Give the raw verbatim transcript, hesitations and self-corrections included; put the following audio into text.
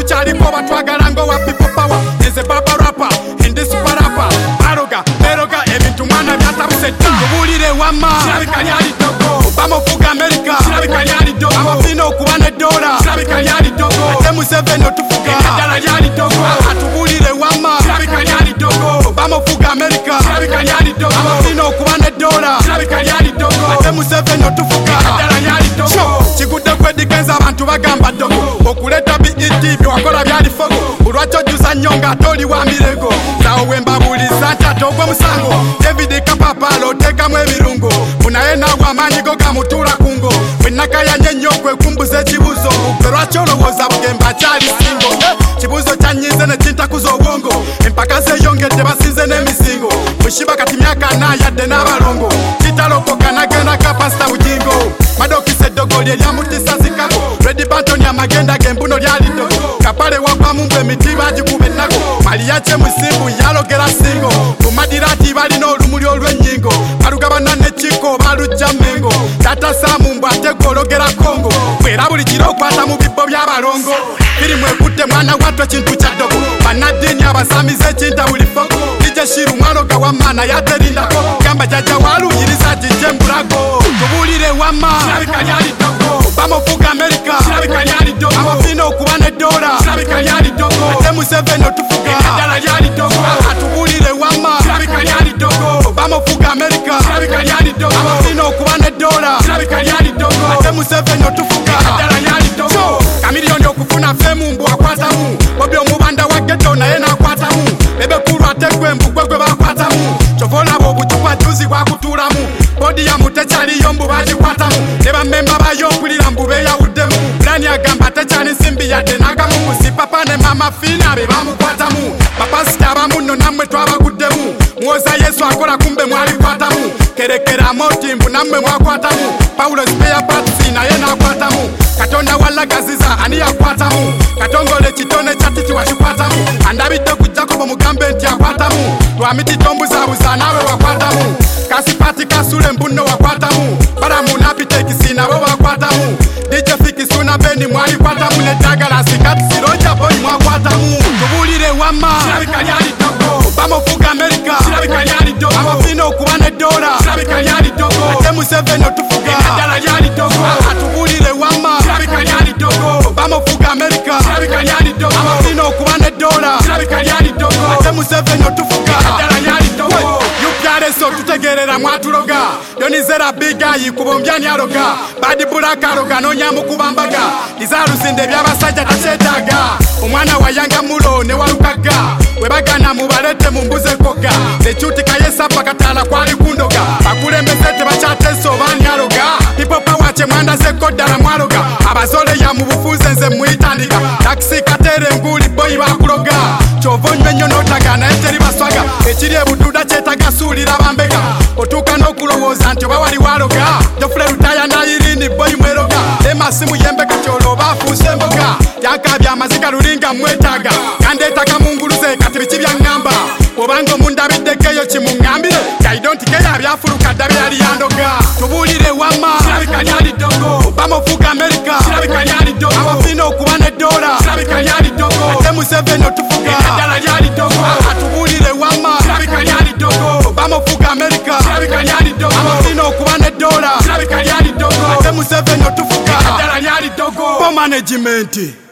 tukyaliko batwagala ng'owa people power. Nze baba rapper ndi super rapper. Baroga beroga ebintu mwana byatabuse dda. Tubuulire wamma kirabika lyali ddogo. Bamufuga America kirabika lyali ddogo. Amafina okuba ne dola kirabika lyali ddogo. Ate Museveni otufuga eddala lyali ddogo. Atubuulire wamma kirabika lyali ddogo. Bamufuga America kirabika lyali ddogo. Amafina okuba ne dola kirabika lyali ddogo. Ate Museveni otufuga eddala lyali ddogo. Kigudde kwedigenza abantu bagamba ddogo. Okuleeta B E T byewakola byali fogo. Bulwaki ojjuza nnyo ng'ate oli wa mirego. Naawe we mbabuuliza nti ate ogwe musango. David Kapapalo oteekamu ebirungo. Bunaye naawe amaanyi go gamutuula ku ngo. Bwe nakayanye nnyo kwekumbuza ekibuuzo. Gwe lwaki olowooza bugembe akyali singo. Kibuuzo kyannyize ne kintakuza obwongo. Empaka zeeyongedde basinze n'emisingo. Mushiba kati myaka ana yadde n'abalongo. Kitalokoka nagenda ka pasita bugingo. Madokisa eddogo lye lyamutisa zikako. Redi Bantoni amagenda gembuno lyali ddogo. Kapale wagwamu mbwe emiti bagikuba ennago. Maliyache musimbu yalogera singo. Kumadirati balina olumuli olw'ennyingo. Balugabana n'ekiko balujja mmengo. Tata Samu mbw ate gwologera Kongo. Bwera buli kiro okwata mu bibbo by'abalongo. Firimu ekutte mwana wattu ekintu kya ddogo. Bannaddiini abasamiza ekinta buli fogo. Dije Shiru mwaloga wammaana yaterindako. Gamba jajja waluyiriza gijje mbulago. Tubuulire wamma kirabika lyali ddogo. Bamufuga America kirabika lyali ddogo. Amafina okuba ne dola kirabika lyali ddogo. Ate Museveni otufuga eddala lyali ddogo. Atubuulire wamma kirabika lyali ddogo. Bamufuga America kirabika lyali ddogo. Amafina okuba ne dola kirabika lyali ddogo. Ate Museveni otufuga eddala lyali ddogo. Kamiliyoni okufuna femu mbu akwatamu. Bobi omubanda wa ghetto naye n'akwatamu. Bebekulu ate gwe mbu gwe gwe bakwatamu. Kyova olaba obucupa juzi bwakutuulamu. Bodi ya mutekyaliyo mbu bagikwatamu. Ne bammemba bayo mpulira mbu beeyawuddemu. Bulani agamba tekyali nsimbi yadde n'agamu. Si papa ne mama Fiina be bamukwatamu. Bapasita abamu nno nammwe twabaguddemu. Muwoza Yesu akola kumbe mwalikwatamu. Kerekera moti mbu nammwe mwakwatamu. Paulo Spare Parts naye n'akwatamu. Katonda wallagaziza ani yakwatamu. Katongole kitone kyati kiwakikwatamu. Andabidde ku Jacobo mugambe nti akwatamu. Lwamiti tombuzaabuza naawe wakwatamu. Kasipati kasule mbuno wakwatamu. Baramu napitekisi nabo wakwatamu. Dije Fikisuna Beni mwalikwatamu. Neddagala sikati siroja boyi mwakwatamu. Tubuulire wamma kirabika lyali ddogo. Bamufuga America kirabika lyali ddogo. Amafina okuba ne dola kirabika lyali ddogo. Ate Museveni otufuga eddala lyali ddogo. Atubuulire wamma kirabika lyali ddogo. Bamufuga America kirabika lyali ddogo. Amafina okuba ne dola kirabika lyali ddogo. Ate Museveni otufuga eddala lyali ddogo. Yubyaleso tutegerera mwatuloga. Donizera bigayi kubombya nyaloga. Badi bulaka aloga nonyamu kubambaga. Lizarusinde by'abasajja takyetaaga. Omwana wayanga mulo ne walukaga. Webagana mubalete mumbuze koga. Zekyutika yesapa katala kwali kundoga. Bakulembeze tebakyateso banyaloga. People power kye mwandaze koddala mwaloga. Abazole ya mu bufuze nze mwitandika. Taxi katere nguli boyi bakuloga. Kyova onywe nnyo n'otaga naye teri baswaga. Ekiri ebududa kyetaga suulira bambega. Otuuka n'okulowooza nti oba wali waloga. Jofule lutaya nayirindi boyi mweroga. Emasimu yembeka kyolo baafuuse emboga. Yakabya amaziga lulinga mwetaaga. Kandeetaka munguluze kati biki byaŋŋamba. Obanga omundabiddekeyo kimuŋŋambire. Gaidonti keya byafuluka dda byali yandoga. Tubuulire wamma kirabika lyali ddogo. Bamufuga America kirabika lyali ddogo. Amafina okuba ne dola kirabika lyali ddogo. Ate Museveni otufuga eddala lyali ddogo. Atubuulire wamma kirabika lyali ddogo. Bamufuga America kirabika lyali ddogo. Amafina okuba ne dola kirabika lyali ddogo. Ate Museveni otufuga eddala lyali ddogo. Management